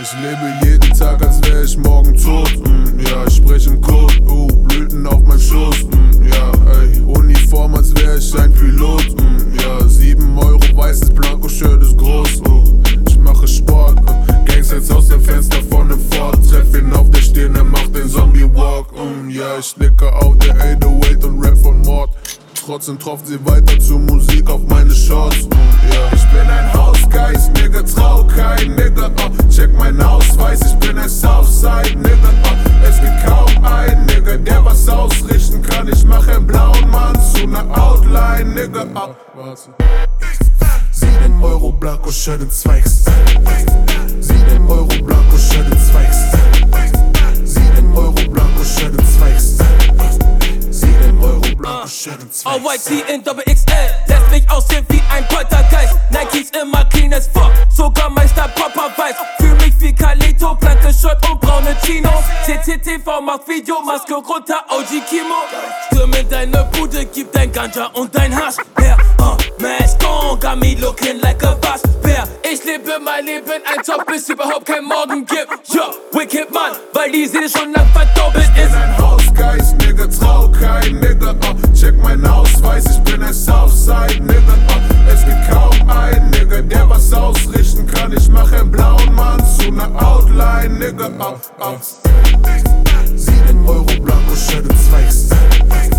Ich lebe jeden Tag, als wär ich morgen tot. Ja, ich sprech im Code, Blüten auf meinem Schoß. Ja, ey, Uniform, als wär ich ein Pilot. Ja, 7 Euro, weißes Blanko-Shirt ist groß. Ich mache Sport, Gangsters aus dem Fenster von nem Ford. Treff ihn auf der Stirn, er macht den Zombie-Walk. Ja, ich nicke auf der 808 und rap von Mord. Trotzdem tropft sie weiter zur Musik auf meine Shorts. Ja, ich bin ein Hausgeist, Nigga, trau kein Nigga. Check mein Ausweis, ich bin ein Southside, Nigga. Es gibt kaum ein Nigga, der was ausrichten kann. Ich mach einen blauen Mann zu ner Outline, Nigga. Warte. 7 Euro Blanko-Shirt in Zweigs. 7 Euro Blanko-Shirt in Zweigs. 7 Euro Blanko-Shirt in Zweigs. 7 Euro Blanko-Shirt in Zweigs. OYT in XXL, lässt mich aussehen wie ein Poltergeist. Nikes immer clean as fuck, sogar Meister Popper weiß. Fühl mich wie Kalito, blanke Shirt und braune Chinos. CCTV macht Video, Maske runter, OG Kimo. Stürm in deine Bude, gib dein Ganja und dein Hasch her. Mask on, got me looking like a boss bear. Ich lebe mein Leben, ein Job, bis überhaupt kein Morgen gibt. Yo, Wicked Mann, weil die Seele schon lang verdoppelt ist. Ich bin ein Hausgeist, Nigga, trau kein Nigga. Check meinen Ausweis, ich bin ein Southside, Nigga. Es gibt kaum ein Nigga, der was ausrichten kann. Ich mach einen blauen Mann zu ner Outline, Nigga. 7 Euro Blanko-Shirt in Zweigs.